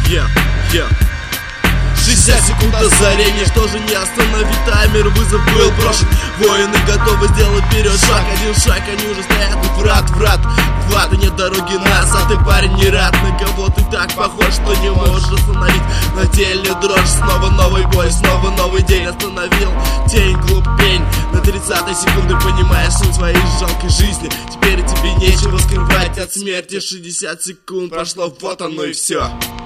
60 секунд озарения, что же не остановить таймер, вызов был брошен. Воины готовы сделать вперед шаг, один шаг, они уже стоят у врат, и нет дороги назад, ты парень не рад, на кого ты так похож, что не можешь остановить. На теле дрожь, снова новый бой, снова новый день. Остановил тень, глупень, на 30-й секунды понимаешь суть своей жалкой жизни. Теперь тебе нечего скрывать от смерти, 60 секунд прошло, вот оно и все.